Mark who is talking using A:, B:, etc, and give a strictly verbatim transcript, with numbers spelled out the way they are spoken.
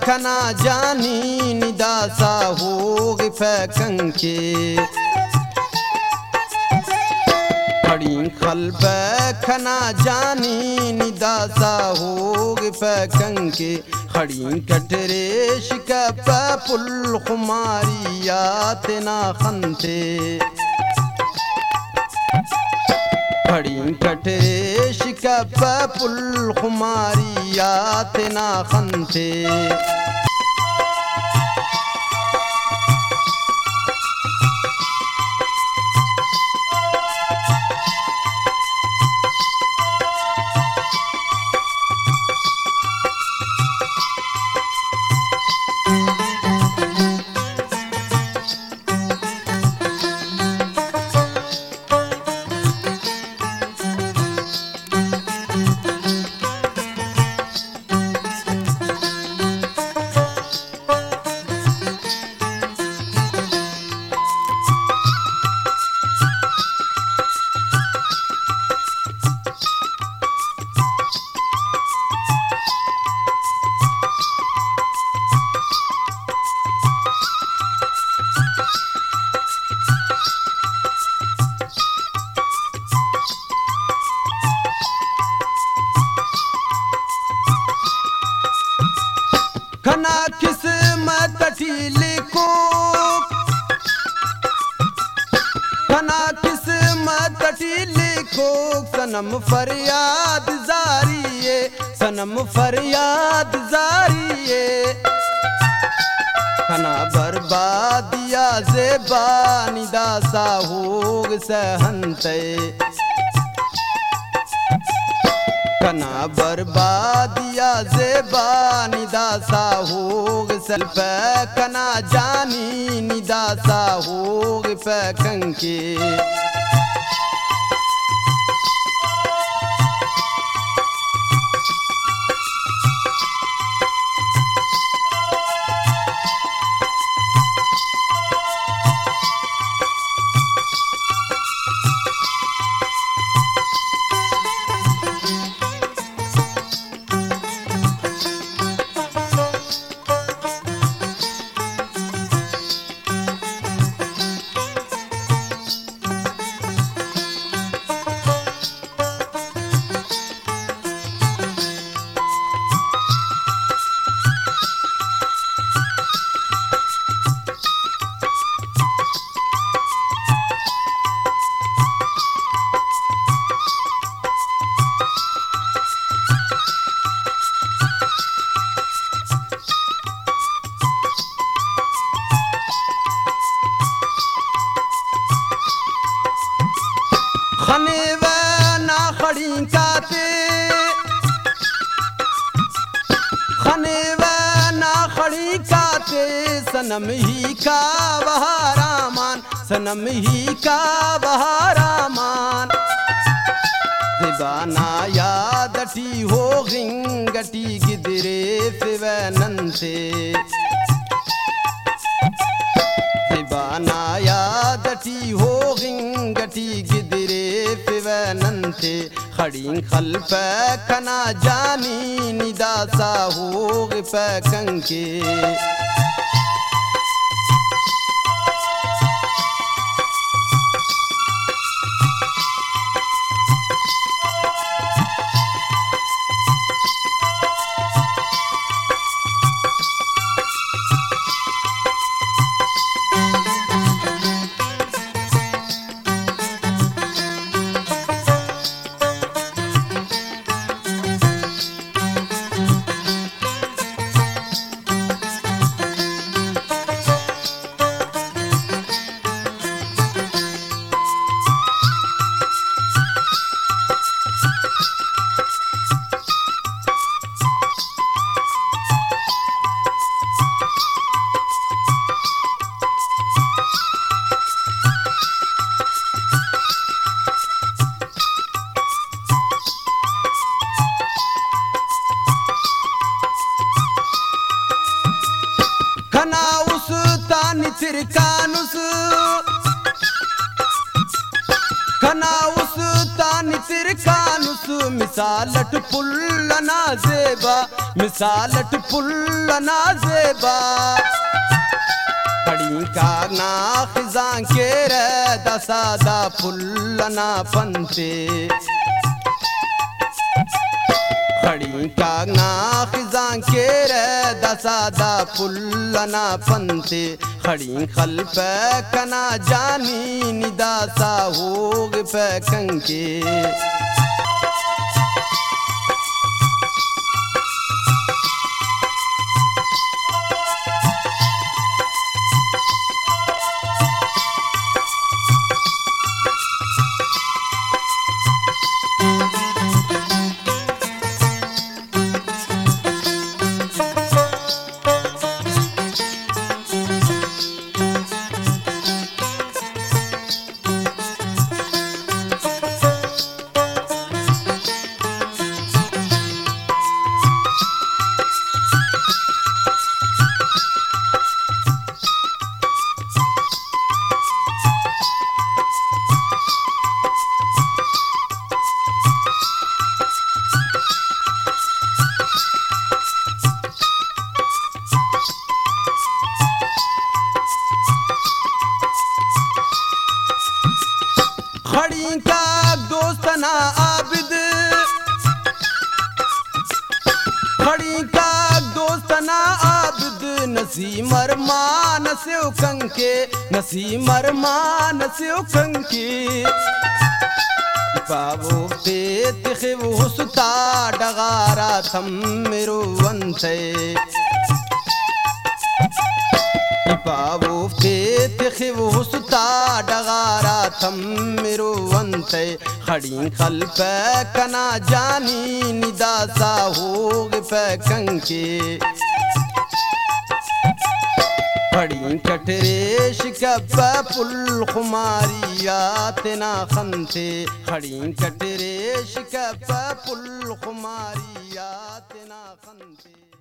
A: खना जानी निदासा होग फैकंके खड़ी खलब खना जानी निदासा होग फैकंके खड़ी कटरेश का पुल खुमारियात ना खनते खड़ी कटरेश का पुल खुमारियात ना खनते खना किस्मत लिखो खना किस्मत लिखो सनम फरियाद जारिए सनम फरियाद जारिए खना बर्बादिया ज़ेबा निदासा होग सहनते खना बर्बादिया ज़ेबा निदासा होग सल्फ खना जानी निदासा होग फैकंके खने व ना खड़ी काते खने व ना खड़ी काते सनम ही का बहारामान सनम ही का बहारामान ज़बाना यादटी हो गिंगटी गिदरे फिवनंते ज़बाना यादटी हो गिंगटी गिदरे फिवनंते खड़ी खल्फ खना जानी निदासा होग फैकंके खना उस तानी तिरकानुस खना उस तानी तिर कानुस मिसालट पुल्लना जेबा मिसालट पुल्लना जेबा खड़ी का ना खिजा के रे दसादा पुल्लना पंते खड़ी का ना खिजा के रे दसादा पुल्लना पंते खड़ी खल पे कना जानी निदासा होग पे कंके खड़ी का दोस्तना आबिद खड़ी का दोस्तना आबिद नसीमर मान से कंके नसीमर मान से कंके बाबू ते तिखे हुसता डगारा थम मेरो वंते बाबू ते तिखे हुसता डगारा थम मेरो वंते खड़ी खल पे कना जानी निदासा होग पे कंके खड़ी कटरेश कब पुल खुमारिया तेना खंते खड़ी कटरेश कब पुल खुमारिया तेना खंते।